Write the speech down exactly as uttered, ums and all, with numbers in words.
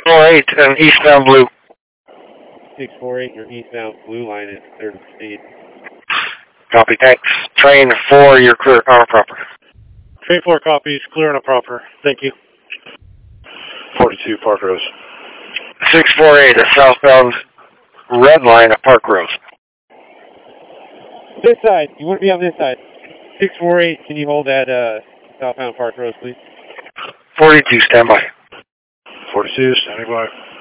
four eight and eastbound blue. six four eight, your eastbound blue line is clear to proceed. Copy, thanks. Train four, you're clear on proper. Train four copies, clear and proper. Thank you. forty-two Park Rose. six four eight, a southbound red line at Park Rose. This side, you want to be on this side. six four eight, can you hold that uh, southbound Park Rose, please? forty-two, stand by. forty-two, standing by.